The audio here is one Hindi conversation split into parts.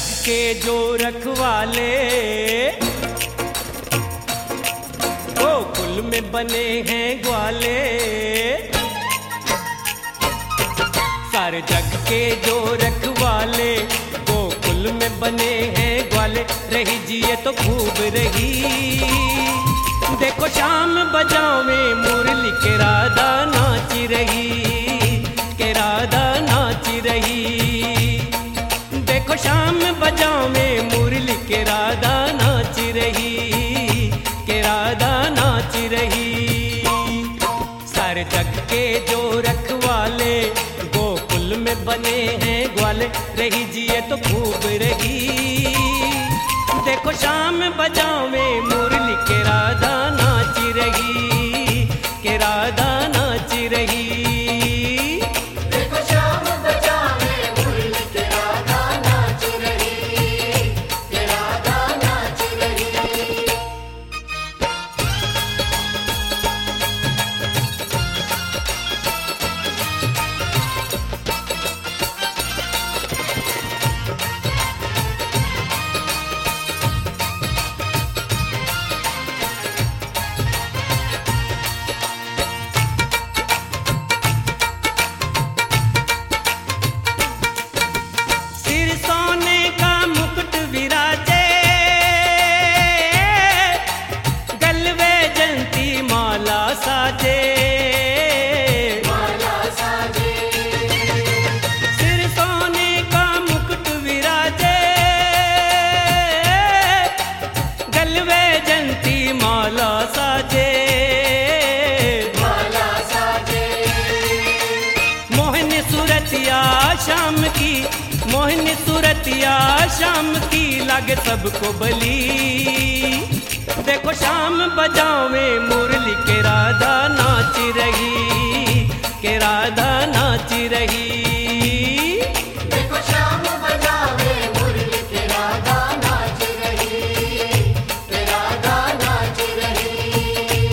जग के जो रखवाले गोकुल में बने हैं ग्वाले। सारे जग के जो रखवाले गोकुल में बने हैं ग्वाले। रही जिए तो खूब रही, देखो शाम बजावे मुरली के राधा नाच रही, के राधा नाच रही। देखो शाम बजावे मुरली के राधा नाच रही, के राधा नाच रही। सारे जग के जो रखवाले गोकुल में बने हैं ग्वाले। रही जिए तो खूब रही, देखो शाम बजावे मुरली के राधा नाच रही, के राधा नाच रही। देखो शाम बजावे मुरली के राधा नाच रही, के राधा नाच रही। सिर सोने का मुकुट विराजे, गलवे जंती माला साजे, माला साजे। सिर सोने का मुकुट विराजे, गलवे जंती माला साजे, माला साजे। मोहन सूरतिया शाम की, मोहन सूरतिया शाम की लागे सबको बली। देखो शाम बजावे मुरली के राधा नाच रही, के राधा नाच रही। देखो शाम बजावे मुरली के राधा नाच रही, के राधा नाच रही।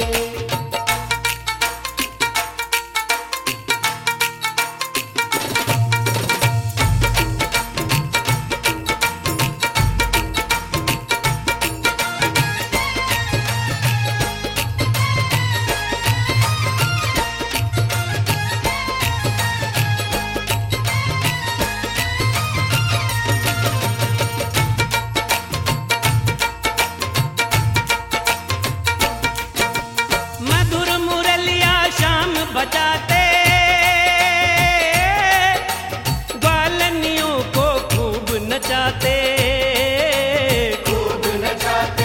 मधुर मुरलिया शाम बजाते, ग्वालनियों को खूब नचाते, खूब नचाते।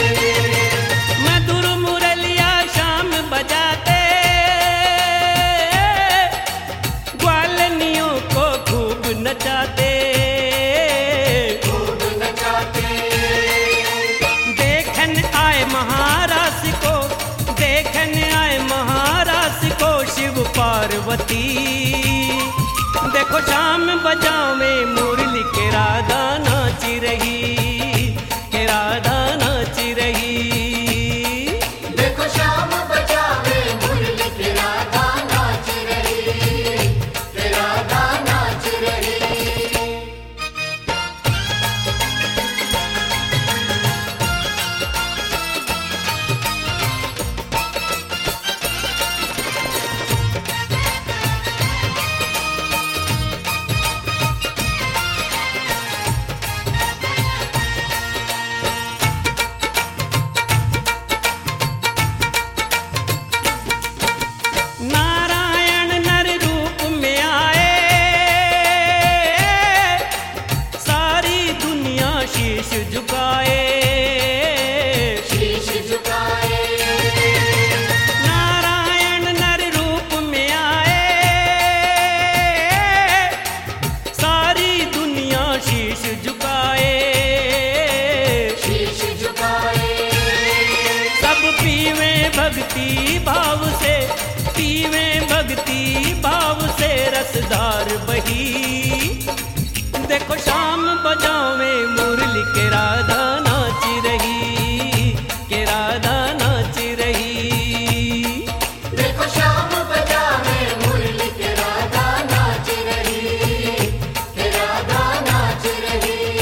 मधुर मुरलिया शाम बजाते, ग्वालनियों को खूब नचाते, खूब नचाते। देखन आए महाराज को, देखन आए महाराज को शिव पार्वती। देखो शाम बजावे मुरली के राधा नाच रही, के राधा नाच रही। देखो शाम बजावे मुरली के राधा नाच रही, के राधा नाच रही। नारायण नर रूप में आए, सारी दुनिया शीश झुकाए, शीश झुकाए। नारायण नर रूप में आए, सारी दुनिया शीश झुकाए, शीश झुकाए। सब पीवे भक्ति भाव से, पीवे भक्ति भाव से रसदार बही। देखो शाम बजावे मुरली के राधा नाच रही, के राधा नाच रही। देखो शाम बजावे मुरली के राधा नाच रही, के राधा नाच रही।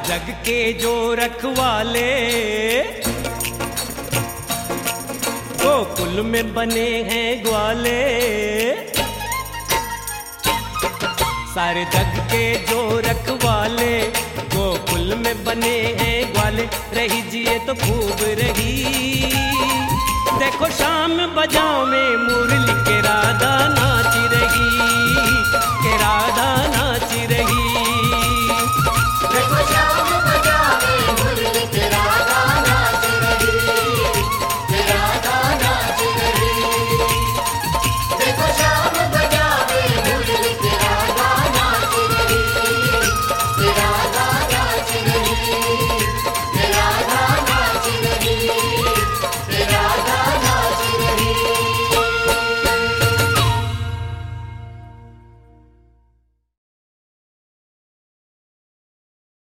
जग के जो रखवाले गोकुल में बने हैं ग्वाले। सारे जग के जो रखवाले गोकुल में बने हैं ग्वाले। रही जिए तो खूब रही, देखो शाम बजावे मुरली के राधा।